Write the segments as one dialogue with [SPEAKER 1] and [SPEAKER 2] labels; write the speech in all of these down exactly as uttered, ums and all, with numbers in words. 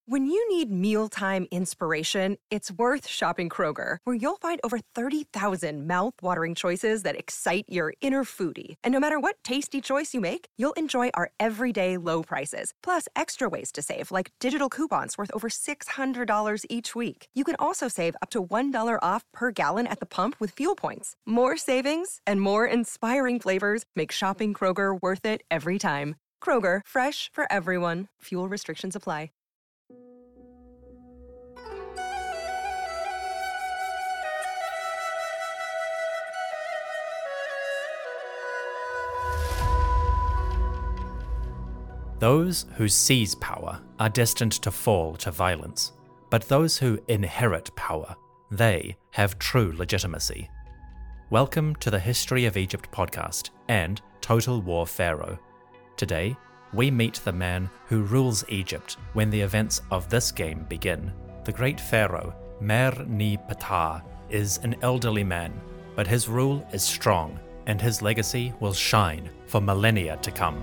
[SPEAKER 1] When you need mealtime inspiration, it's worth shopping Kroger, where you'll find over thirty thousand mouth-watering choices that excite your inner foodie. And no matter what tasty choice you make, you'll enjoy our everyday low prices, plus extra ways to save, like digital coupons worth over six hundred dollars each week. You can also save up to one dollar off per gallon at the pump with fuel points. More savings and more inspiring flavors make shopping Kroger worth it every time. Kroger, fresh for everyone. Fuel restrictions apply.
[SPEAKER 2] Those who seize power are destined to fall to violence, but those who inherit power, they have true legitimacy. Welcome to the History of Egypt podcast and Total War Pharaoh. Today, we meet the man who rules Egypt when the events of this game begin. The great pharaoh, Mer-ni-Ptah, is an elderly man, but his rule is strong and his legacy will shine for millennia to come.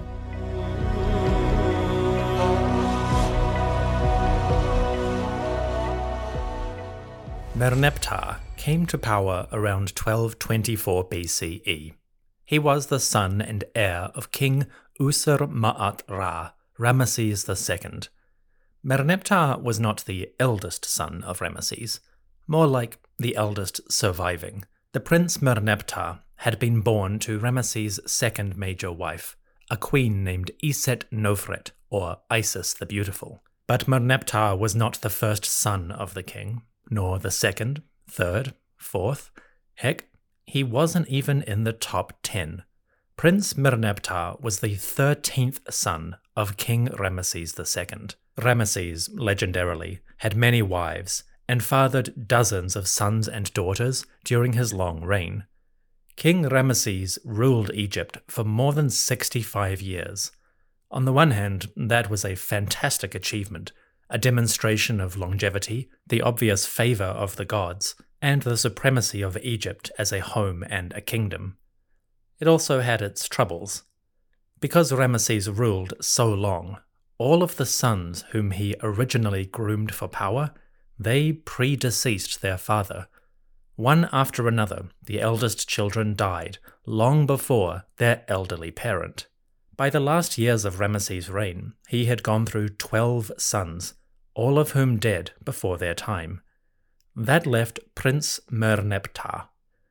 [SPEAKER 2] Mer-ni-Ptah came to power around twelve twenty-four B C E. He was the son and heir of King Usur-ma'at-Ra, Ramesses the Second. Mer-ni-Ptah was not the eldest son of Ramesses, more like the eldest surviving. The Prince Mer-ni-Ptah had been born to Ramesses' second major wife, a queen named Iset-Nofret, or Isis the Beautiful. But Mer-ni-Ptah was not the first son of the king, nor the second, third, fourth. Heck, he wasn't even in the top ten. Prince Mer-ni-Ptah was the thirteenth son of King Ramesses the Second. Ramesses, legendarily, had many wives and fathered dozens of sons and daughters during his long reign. King Ramesses ruled Egypt for more than sixty-five years. On the one hand, that was a fantastic achievement, a demonstration of longevity, the obvious favor of the gods, and the supremacy of Egypt as a home and a kingdom. It also had its troubles. Because Ramesses ruled so long, all of the sons whom he originally groomed for power, they predeceased their father. One after another, the eldest children died long before their elderly parent. By the last years of Ramesses' reign, he had gone through twelve sons, all of whom dead before their time. That left Prince Mer-ni-Ptah.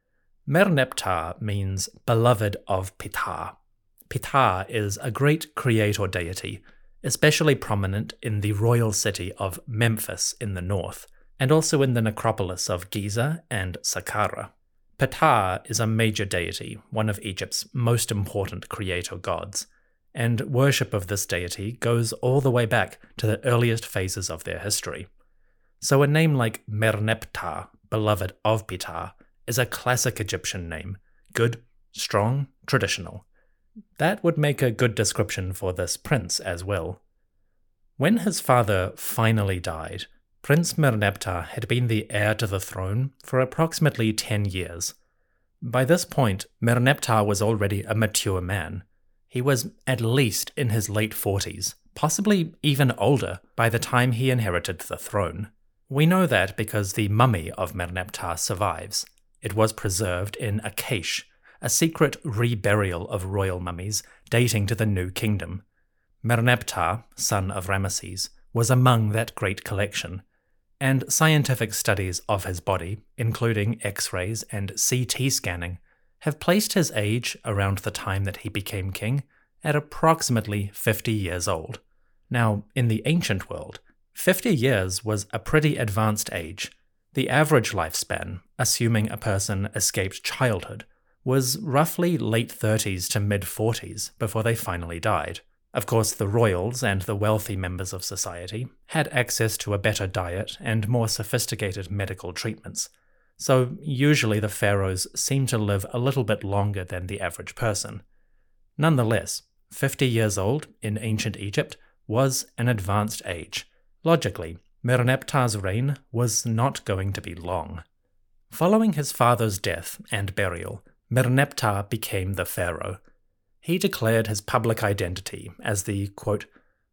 [SPEAKER 2] Mer-ni-Ptah means beloved of Ptah. Ptah is a great creator deity, especially prominent in the royal city of Memphis in the north, and also in the necropolis of Giza and Saqqara. Ptah is a major deity, one of Egypt's most important creator gods, and worship of this deity goes all the way back to the earliest phases of their history. So a name like Mer-ni-Ptah, beloved of Ptah, is a classic Egyptian name, good, strong, traditional. That would make a good description for this prince as well. When his father finally died, Prince Mer-ni-Ptah had been the heir to the throne for approximately ten years. By this point, Mer-ni-Ptah was already a mature man. He was at least in his late forties, possibly even older by the time he inherited the throne. We know that because the mummy of Mer-ni-Ptah survives. It was preserved in a cache, a secret reburial of royal mummies dating to the New Kingdom. Mer-ni-Ptah, son of Ramesses, was among that great collection, and scientific studies of his body, including X-rays and C T scanning, have placed his age around the time that he became king at approximately fifty years old. Now, in the ancient world, fifty years was a pretty advanced age. The average lifespan, assuming a person escaped childhood, was roughly late thirties to mid-forties before they finally died. Of course, the royals and the wealthy members of society had access to a better diet and more sophisticated medical treatments, so usually the pharaohs seem to live a little bit longer than the average person. Nonetheless, fifty years old in ancient Egypt was an advanced age. Logically, Mer-ni-Ptah's reign was not going to be long. Following his father's death and burial, Mer-ni-Ptah became the pharaoh. He declared his public identity as the, quote,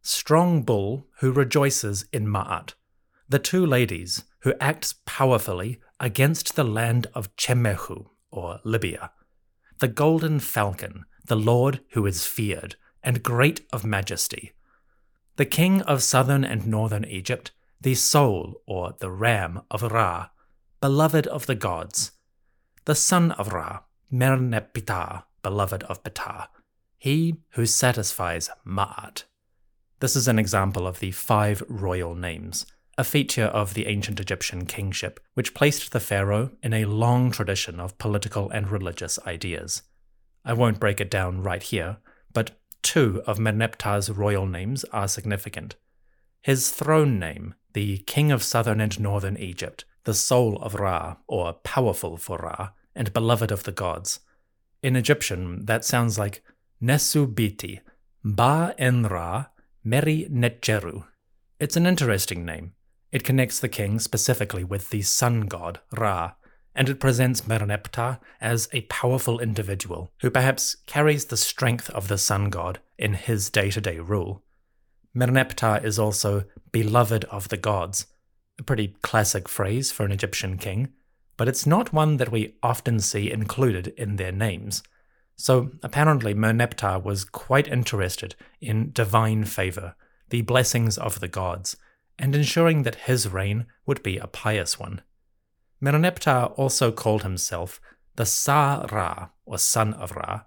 [SPEAKER 2] strong bull who rejoices in Ma'at, the two ladies who acts powerfully against the land of Chemehu, or Libya, the golden falcon, the Lord who is feared, and great of majesty, the king of southern and northern Egypt, the soul, or the ram of Ra, beloved of the gods, the son of Ra, Merneptah, beloved of Ptah, he who satisfies Ma'at. This is an example of the five royal names, a feature of the ancient Egyptian kingship, which placed the pharaoh in a long tradition of political and religious ideas. I won't break it down right here, but two of Merneptah's royal names are significant. His throne name, the King of Southern and Northern Egypt, the soul of Ra, or powerful for Ra, and beloved of the gods. In Egyptian, that sounds like Nesubiti, Ba en Ra, Meri Netjeru. It's an interesting name. It connects the king specifically with the sun god, Ra, and it presents Merneptah as a powerful individual who perhaps carries the strength of the sun god in his day-to-day rule. Merneptah is also beloved of the gods, a pretty classic phrase for an Egyptian king, but it's not one that we often see included in their names. So apparently Merneptah was quite interested in divine favor, the blessings of the gods, and ensuring that his reign would be a pious one. Merneptah also called himself the Sa-Ra, or son of Ra,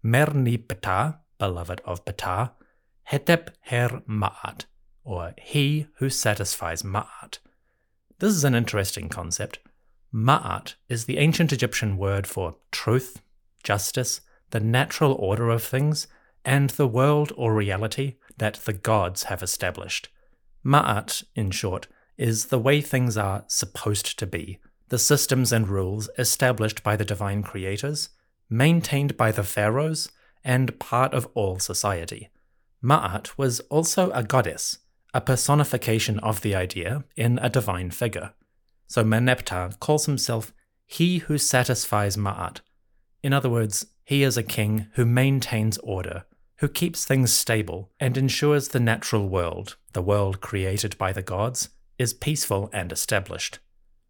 [SPEAKER 2] Merni-Ptah, beloved of Ptah, Hetep-Her-Ma'at, or he who satisfies Ma'at. This is an interesting concept. Ma'at is the ancient Egyptian word for truth, justice, the natural order of things, and the world or reality that the gods have established. Ma'at, in short, is the way things are supposed to be, the systems and rules established by the divine creators, maintained by the pharaohs, and part of all society. Ma'at was also a goddess, a personification of the idea in a divine figure. So Merneptah calls himself he who satisfies Ma'at. In other words, he is a king who maintains order, who keeps things stable and ensures the natural world, the world created by the gods, is peaceful and established.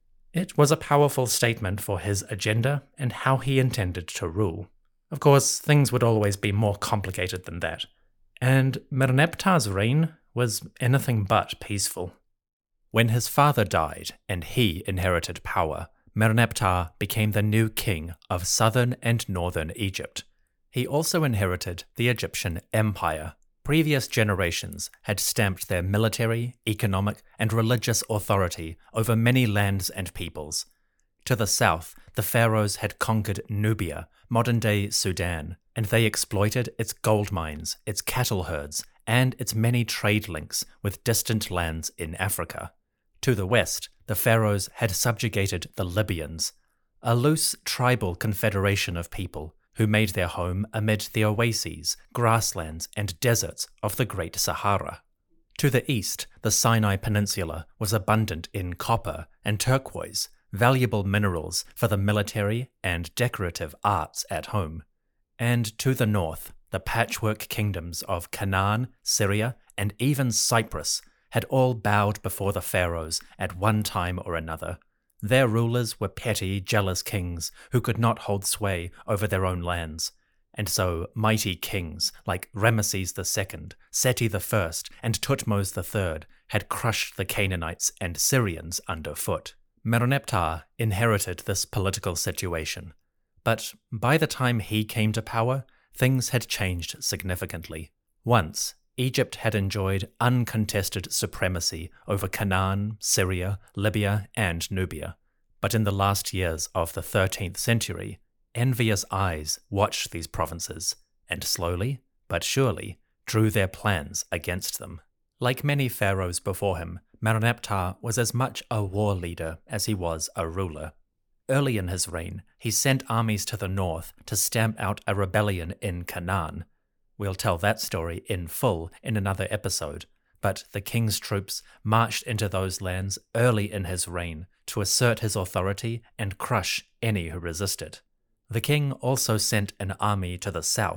[SPEAKER 2] It was a powerful statement for his agenda and how he intended to rule. Of course, things would always be more complicated than that, and Merneptah's reign was anything but peaceful. When his father died and he inherited power, Merneptah became the new king of southern and northern Egypt. He also inherited the Egyptian empire. Previous generations had stamped their military, economic, and religious authority over many lands and peoples. To the south, the pharaohs had conquered Nubia, modern-day Sudan, and they exploited its gold mines, its cattle herds, and its many trade links with distant lands in Africa. To the west, the pharaohs had subjugated the Libyans, a loose tribal confederation of people who made their home amid the oases, grasslands, and deserts of the Great Sahara. To the east, the Sinai Peninsula was abundant in copper and turquoise, valuable minerals for the military and decorative arts at home. And to the north, the patchwork kingdoms of Canaan, Syria, and even Cyprus had all bowed before the pharaohs at one time or another. Their rulers were petty, jealous kings who could not hold sway over their own lands, and so mighty kings like Ramesses the Second, Seti the First, and Thutmose the Third had crushed the Canaanites and Syrians underfoot. Merneptah inherited this political situation, but by the time he came to power, things had changed significantly. Once, Egypt had enjoyed uncontested supremacy over Canaan, Syria, Libya, and Nubia. But in the last years of the thirteenth century, envious eyes watched these provinces, and slowly, but surely, drew their plans against them. Like many pharaohs before him, Merneptah was as much a war leader as he was a ruler. Early in his reign, he sent armies to the north to stamp out a rebellion in Canaan. We'll tell that story in full in another episode, but the king's troops marched into those lands early in his reign to assert his authority and crush any who resisted. The king also sent an army to the south,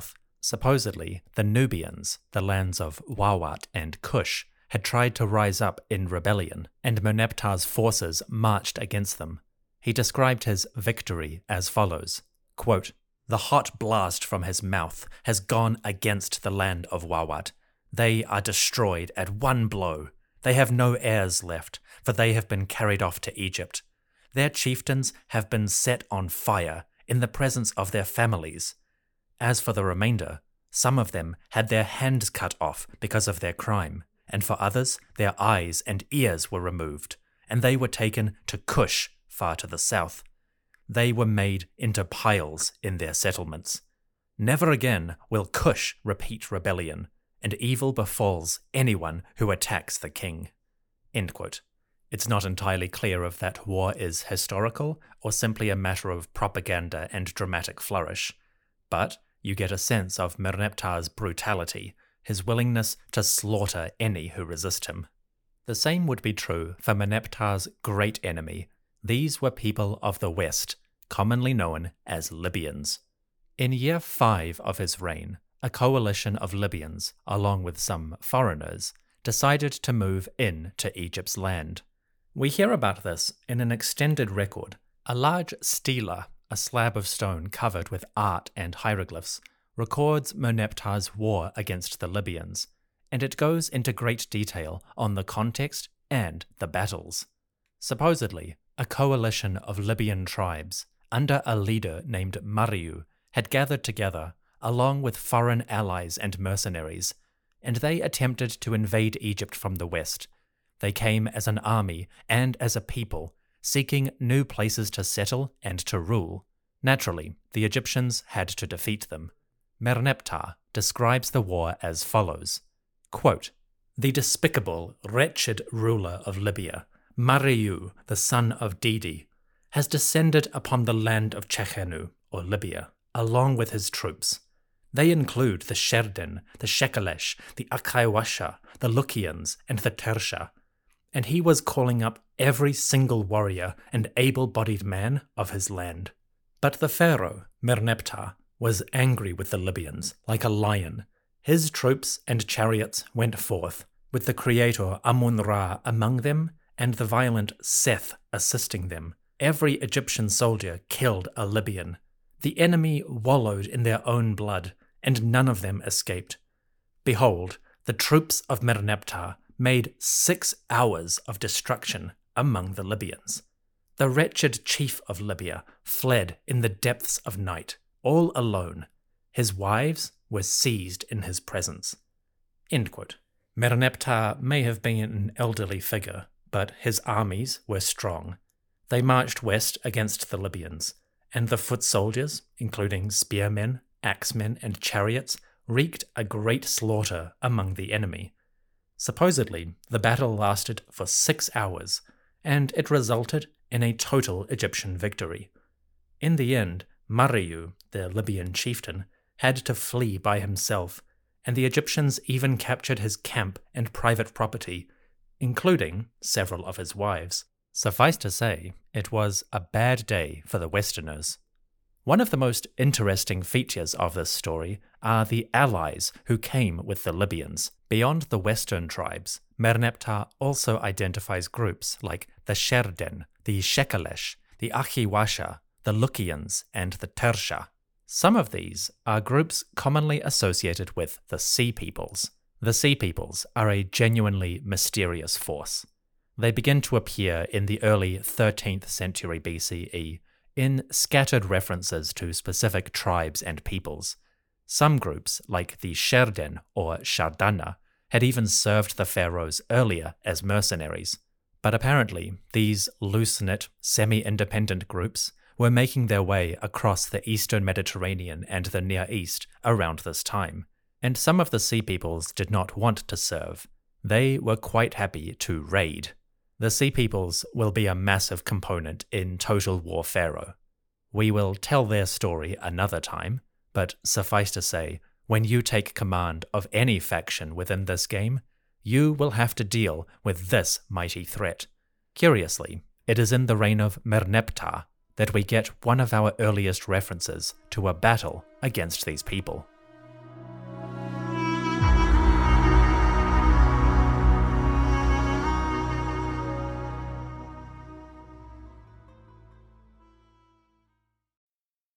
[SPEAKER 2] Supposedly, the Nubians, the lands of Wawat and Kush, had tried to rise up in rebellion, and Merneptah's forces marched against them. He described his victory as follows, quote, "The hot blast from his mouth has gone against the land of Wawat. They are destroyed at one blow. They have no heirs left, for they have been carried off to Egypt. Their chieftains have been set on fire in the presence of their families. As for the remainder, some of them had their hands cut off because of their crime, and for others their eyes and ears were removed, and they were taken to Kush, far to the south. They were made into piles in their settlements. Never again will Kush repeat rebellion, and evil befalls anyone who attacks the king." End quote. It's not entirely clear if that war is historical or simply a matter of propaganda and dramatic flourish, but you get a sense of Merneptah's brutality, his willingness to slaughter any who resist him. The same would be true for Merneptah's great enemy. These were people of the West, commonly known as Libyans. In year five of his reign, a coalition of Libyans, along with some foreigners, decided to move in to Egypt's land. We hear about this in an extended record. A large stela, a slab of stone covered with art and hieroglyphs, records Merneptah's war against the Libyans, and it goes into great detail on the context and the battles. Supposedly, a coalition of Libyan tribes, under a leader named Mariu, had gathered together, along with foreign allies and mercenaries, and they attempted to invade Egypt from the west. They came as an army and as a people, seeking new places to settle and to rule. Naturally, the Egyptians had to defeat them. Merneptah describes the war as follows, quote, "The despicable, wretched ruler of Libya, Mariu, the son of Didi, has descended upon the land of Chechenu, or Libya, along with his troops. They include the Sherden, the Shekelesh, the Akaiwasha, the Lukians, and the Tersha, and he was calling up every single warrior and able-bodied man of his land. But the pharaoh, Merneptah, was angry with the Libyans, like a lion. His troops and chariots went forth, with the creator Amun-Ra among them and the violent Seth assisting them. Every Egyptian soldier killed a Libyan. The enemy wallowed in their own blood, and none of them escaped. Behold, the troops of Merneptah made six hours of destruction among the Libyans. The wretched chief of Libya fled in the depths of night, all alone. His wives were seized in his presence." End quote. Merneptah may have been an elderly figure, but his armies were strong. They marched west against the Libyans, and the foot soldiers, including spearmen, axemen, and chariots, wreaked a great slaughter among the enemy. Supposedly, the battle lasted for six hours, and it resulted in a total Egyptian victory. In the end, Mariu, the Libyan chieftain, had to flee by himself, and the Egyptians even captured his camp and private property, including several of his wives. Suffice to say, it was a bad day for the Westerners. One of the most interesting features of this story are the allies who came with the Libyans. Beyond the Western tribes, Merneptah also identifies groups like the Sherden, the Shekelesh, the Akhiwasha, the Lukians, and the Tersha. Some of these are groups commonly associated with the Sea Peoples. The Sea Peoples are a genuinely mysterious force. They begin to appear in the early thirteenth century B C E in scattered references to specific tribes and peoples. Some groups, like the Sherden or Shardana, had even served the pharaohs earlier as mercenaries. But apparently, these loose-knit, semi-independent groups were making their way across the eastern Mediterranean and the Near East around this time, and some of the Sea Peoples did not want to serve. They were quite happy to raid. The Sea Peoples will be a massive component in Total War Pharaoh. We will tell their story another time, but suffice to say, when you take command of any faction within this game, you will have to deal with this mighty threat. Curiously, it is in the reign of Merneptah that we get one of our earliest references to a battle against these people.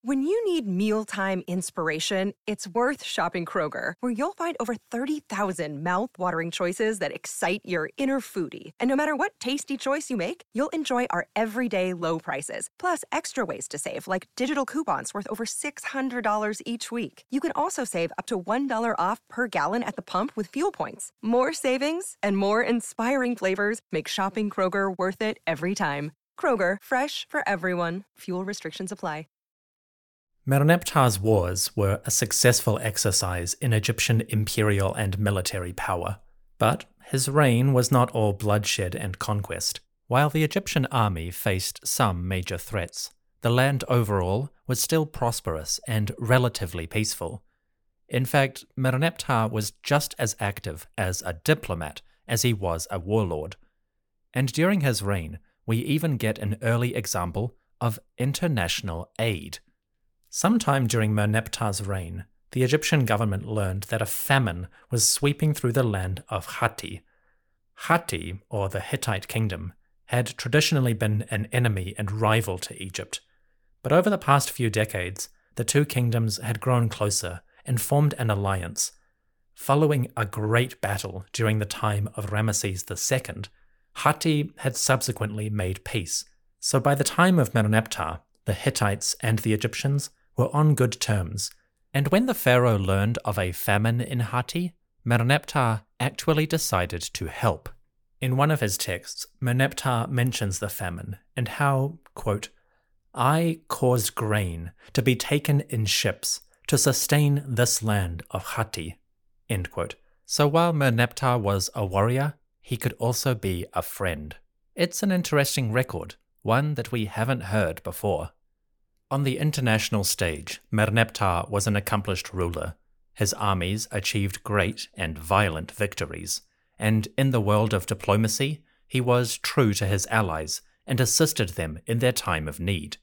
[SPEAKER 1] When you need mealtime inspiration, it's worth shopping Kroger, where you'll find over thirty thousand mouth-watering choices that excite your inner foodie. And no matter what tasty choice you make, you'll enjoy our everyday low prices, plus extra ways to save, like digital coupons worth over six hundred dollars each week. You can also save up to one dollar off per gallon at the pump with fuel points. More savings and more inspiring flavors make shopping Kroger worth it every time. Kroger, fresh for everyone. Fuel restrictions apply.
[SPEAKER 2] Merneptah's wars were a successful exercise in Egyptian imperial and military power, but his reign was not all bloodshed and conquest. While the Egyptian army faced some major threats, the land overall was still prosperous and relatively peaceful. In fact, Merneptah was just as active as a diplomat as he was a warlord. And during his reign, we even get an early example of international aid. Sometime during Merneptah's reign, the Egyptian government learned that a famine was sweeping through the land of Hatti. Hatti, or the Hittite kingdom, had traditionally been an enemy and rival to Egypt. But over the past few decades, the two kingdoms had grown closer and formed an alliance. Following a great battle during the time of Ramesses the Second, Hatti had subsequently made peace. So by the time of Merneptah, the Hittites and the Egyptians were on good terms, and when the pharaoh learned of a famine in Hatti, Merneptah actually decided to help. In one of his texts, Merneptah mentions the famine and how, quote, "I caused grain to be taken in ships to sustain this land of Hatti," end quote. So while Merneptah was a warrior, he could also be a friend. It's an interesting record, one that we haven't heard before. On the international stage, Merneptah was an accomplished ruler. His armies achieved great and violent victories, and in the world of diplomacy, he was true to his allies and assisted them in their time of need.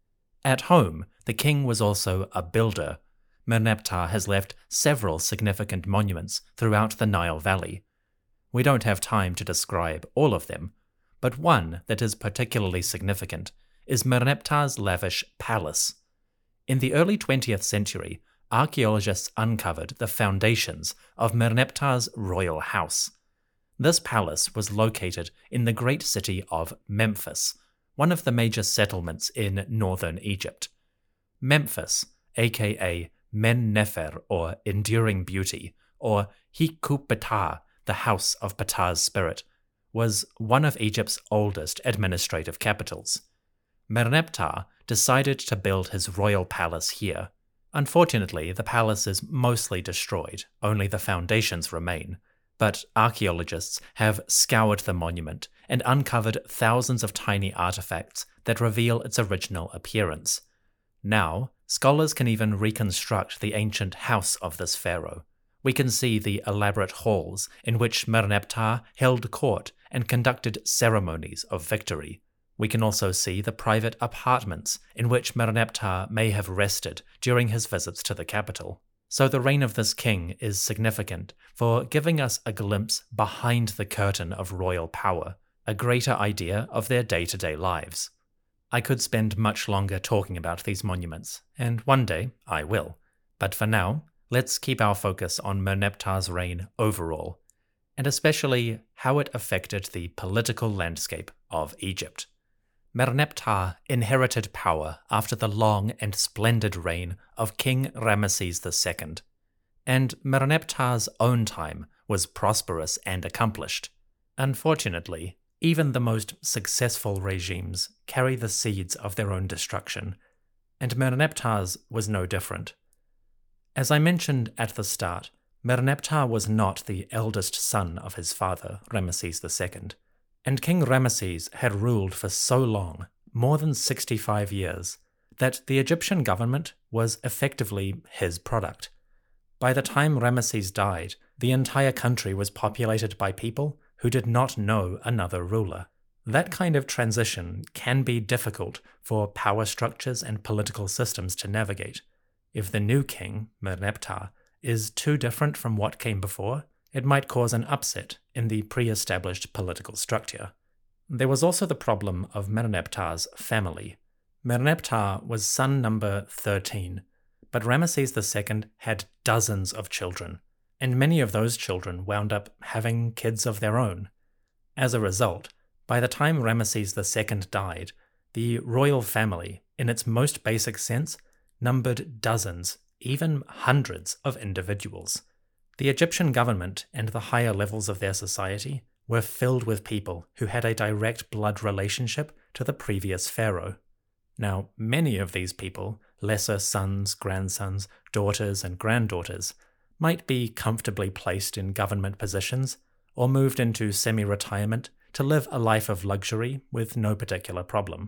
[SPEAKER 2] At home, the king was also a builder. Merneptah has left several significant monuments throughout the Nile Valley. We don't have time to describe all of them, but one that is particularly significant is Merneptah's lavish palace. In the early twentieth century, archaeologists uncovered the foundations of Merneptah's royal house. This palace was located in the great city of Memphis, one of the major settlements in northern Egypt. Memphis, aka Men-Nefer, or Enduring Beauty, or Hiku-Ptah, the House of Ptah's Spirit, was one of Egypt's oldest administrative capitals. Merneptah decided to build his royal palace here. Unfortunately, the palace is mostly destroyed, only the foundations remain, but archaeologists have scoured the monument and uncovered thousands of tiny artifacts that reveal its original appearance. Now, scholars can even reconstruct the ancient house of this pharaoh. We can see the elaborate halls in which Merneptah held court and conducted ceremonies of victory. We can also see the private apartments in which Merneptah may have rested during his visits to the capital. So the reign of this king is significant for giving us a glimpse behind the curtain of royal power, a greater idea of their day-to-day lives. I could spend much longer talking about these monuments, and one day I will. But for now, let's keep our focus on Merneptah's reign overall, and especially how it affected the political landscape of Egypt. Merneptah inherited power after the long and splendid reign of King Ramesses the Second, and Merneptah's own time was prosperous and accomplished. Unfortunately, even the most successful regimes carry the seeds of their own destruction, and Merneptah's was no different. As I mentioned at the start, Merneptah was not the eldest son of his father, Ramesses the Second. And King Ramesses had ruled for so long, more than sixty-five years, that the Egyptian government was effectively his product. By the time Ramesses died, the entire country was populated by people who did not know another ruler. That kind of transition can be difficult for power structures and political systems to navigate. If the new king, Merneptah, is too different from what came before, it might cause an upset in the pre-established political structure. There was also the problem of Merneptah's family. Merneptah was son number thirteen, but Ramesses the Second had dozens of children, and many of those children wound up having kids of their own. As a result, by the time Ramesses the Second died, the royal family, in its most basic sense, numbered dozens, even hundreds of individuals. The Egyptian government and the higher levels of their society were filled with people who had a direct blood relationship to the previous pharaoh. Now, many of these people, lesser sons, grandsons, daughters, and granddaughters, might be comfortably placed in government positions or moved into semi-retirement to live a life of luxury with no particular problem.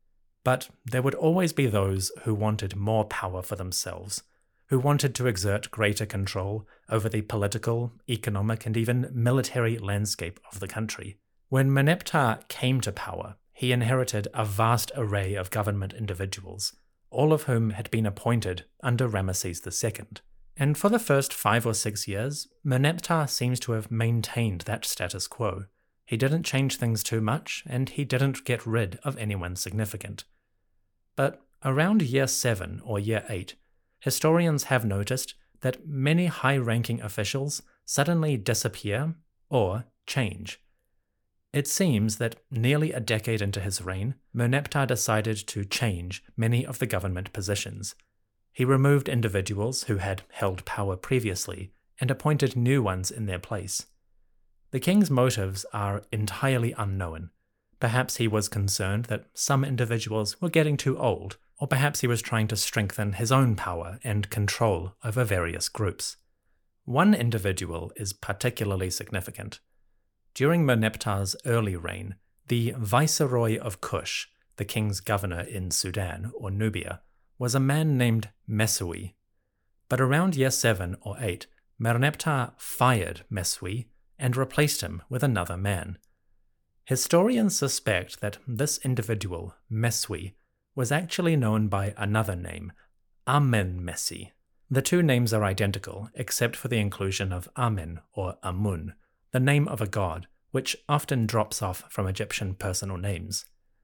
[SPEAKER 2] But there would always be those who wanted more power for themselves, who wanted to exert greater control over the political, economic, and even military landscape of the country. When Merneptah came to power, he inherited a vast array of government individuals, all of whom had been appointed under Ramesses the Second. And for the first five or six years, Merneptah seems to have maintained that status quo. He didn't change things too much, and he didn't get rid of anyone significant. But around year seven or year eight, historians have noticed that many high-ranking officials suddenly disappear or change. It seems that nearly a decade into his reign, Merneptah decided to change many of the government positions. He removed individuals who had held power previously and appointed new ones in their place. The king's motives are entirely unknown. Perhaps he was concerned that some individuals were getting too old, or perhaps he was trying to strengthen his own power and control over various groups. One individual is particularly significant. During Merneptah's early reign, the Viceroy of Kush, the king's governor in Sudan or Nubia, was a man named Mesui. But around year seven or eight, Merneptah fired Mesui and replaced him with another man. Historians suspect that this individual, Mesui, was actually known by another name, Amenmesi. The two names are identical, except for the inclusion of Amen or Amun, the name of a god, which often drops off from Egyptian personal names.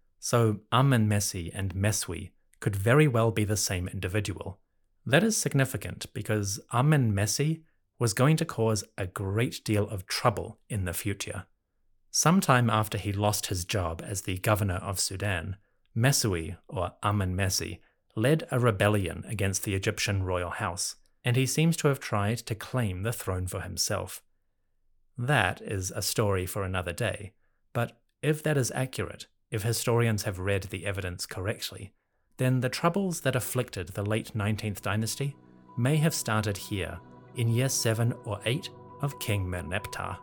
[SPEAKER 2] So Amenmesi and Mesui could very well be the same individual. That is significant because Amenmesi was going to cause a great deal of trouble in the future. Sometime after he lost his job as the governor of Sudan, Mesui, or Amenmesi, led a rebellion against the Egyptian royal house, and he seems to have tried to claim the throne for himself. That is a story for another day, but if that is accurate, if historians have read the evidence correctly, then the troubles that afflicted the late nineteenth dynasty may have started here, in year seven or eight of King Merneptah.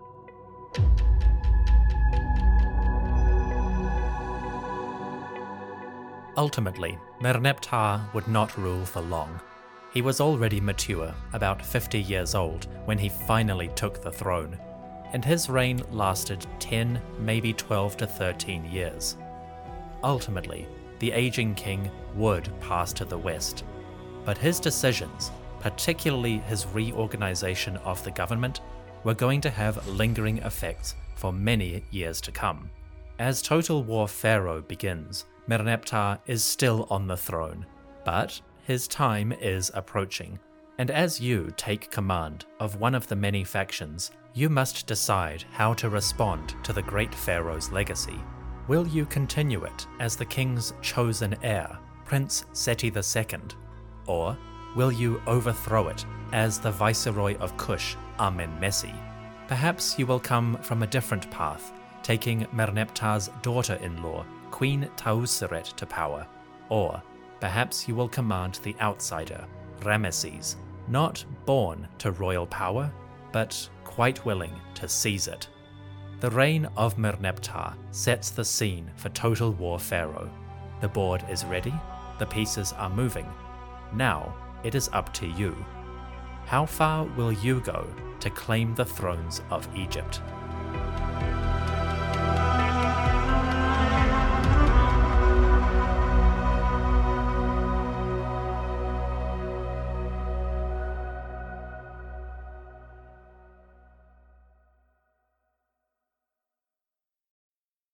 [SPEAKER 2] Ultimately, Merneptah would not rule for long. He was already mature, about fifty years old, when he finally took the throne, and his reign lasted ten, maybe twelve to thirteen years. Ultimately, the aging king would pass to the west, but his decisions, particularly his reorganization of the government, were going to have lingering effects for many years to come. As Total War Pharaoh begins, Merneptah is still on the throne, but his time is approaching, and as you take command of one of the many factions, you must decide how to respond to the great pharaoh's legacy. Will you continue it as the king's chosen heir, Prince Seti the Second, or will you overthrow it as the Viceroy of Kush, Amenmesi? Perhaps you will come from a different path, taking Merneptah's daughter-in-law, Queen Tauseret, to power, or perhaps you will command the outsider, Ramesses, not born to royal power, but quite willing to seize it. The reign of Merneptah sets the scene for Total War Pharaoh. The board is ready, the pieces are moving. Now it is up to you. How far will you go to claim the thrones of Egypt?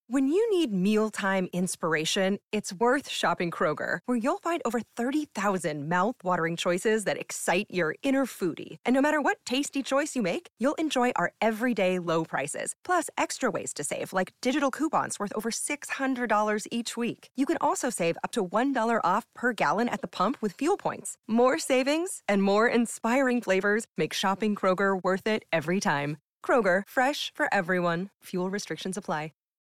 [SPEAKER 1] When you need mealtime inspiration, it's worth shopping Kroger, where you'll find over thirty thousand mouth-watering choices that excite your inner foodie. And no matter what tasty choice you make, you'll enjoy our everyday low prices, plus extra ways to save, like digital coupons worth over six hundred dollars each week. You can also save up to one dollar off per gallon at the pump with fuel points. More savings and more inspiring flavors make shopping Kroger worth it every time. Kroger, fresh for everyone. Fuel restrictions apply.